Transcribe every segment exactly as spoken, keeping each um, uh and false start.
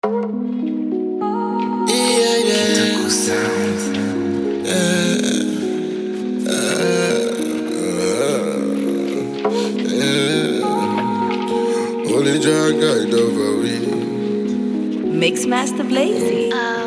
Yeah, yeah. Yeah, yeah. Only Jah guide over we. Mixmaster Blazy.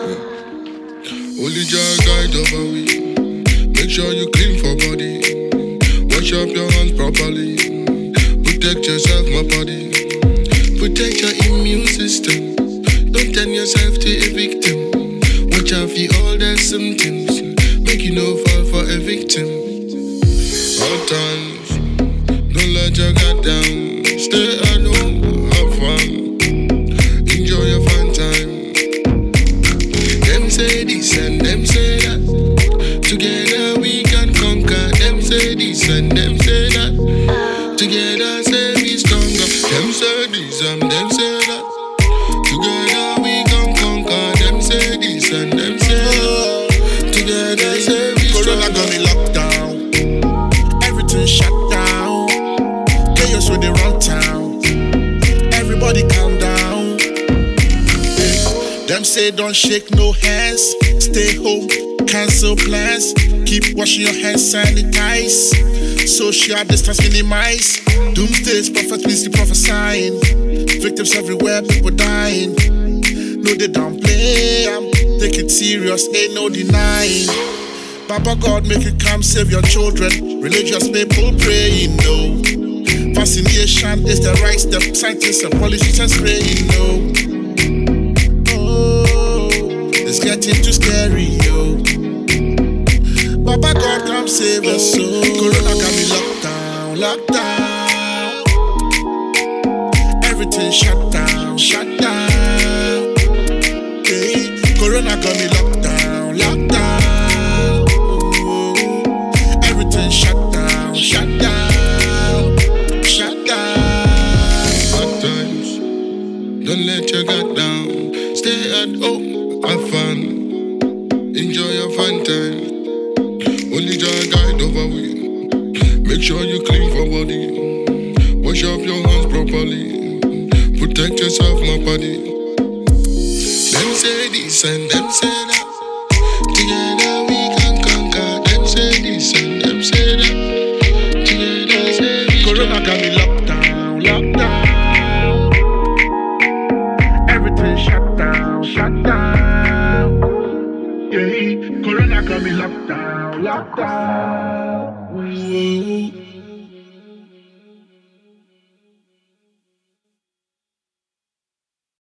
Only Jah guide over we. Make sure you clean for body. Wash up your hands properly. Protect yourself, my body. Protect your immune system. Don't turn yourself to a victim. Watch out for all the symptoms. Make you no fall for a victim. All times, don't let your guard down. Stay at home, have fun. Enjoy your fun time. Them say this and them say that. Together we can conquer. Them say this and them say that. Together say we stronger. Them say this and them say that. Together we can conquer. Them say this and them say that. Together say we stronger. Corona got me locked down. Everything shut down. Chaos with the wrong town. Everybody calm down. Hey. Them say don't shake no hands. Stay home, cancel plans. Keep washing your hands, sanitize. Social distance minimize. Doomsday's prophet means the prophesying. Victims everywhere, people dying. No, they don't play. I'm take it serious, ain't no denying. Papa God, make it come, save your children. Religious people praying, no. Vaccination is the right step. Scientists and politicians praying, no. Oh, it's getting too scary, yo. Papa God, come save us, so Corona got me locked down, locked down. Everything shut down, shut down. Hey, Corona got me locked down, locked down. Ooh, everything shut down, shut down, shut down. Hard times, don't let your guard down. Stay at home, have fun. Enjoy your fun time. Only Jah guide over we. Make sure you clean for body. Wash up your hands properly. Protect yourself, my body. Them say this and them say that. Together we can conquer. Them say this and them say that. Together say we Corona got me locked down, locked down. Everything shut down, shut down. Yeah, Corona got me locked down, locked down. Ooh.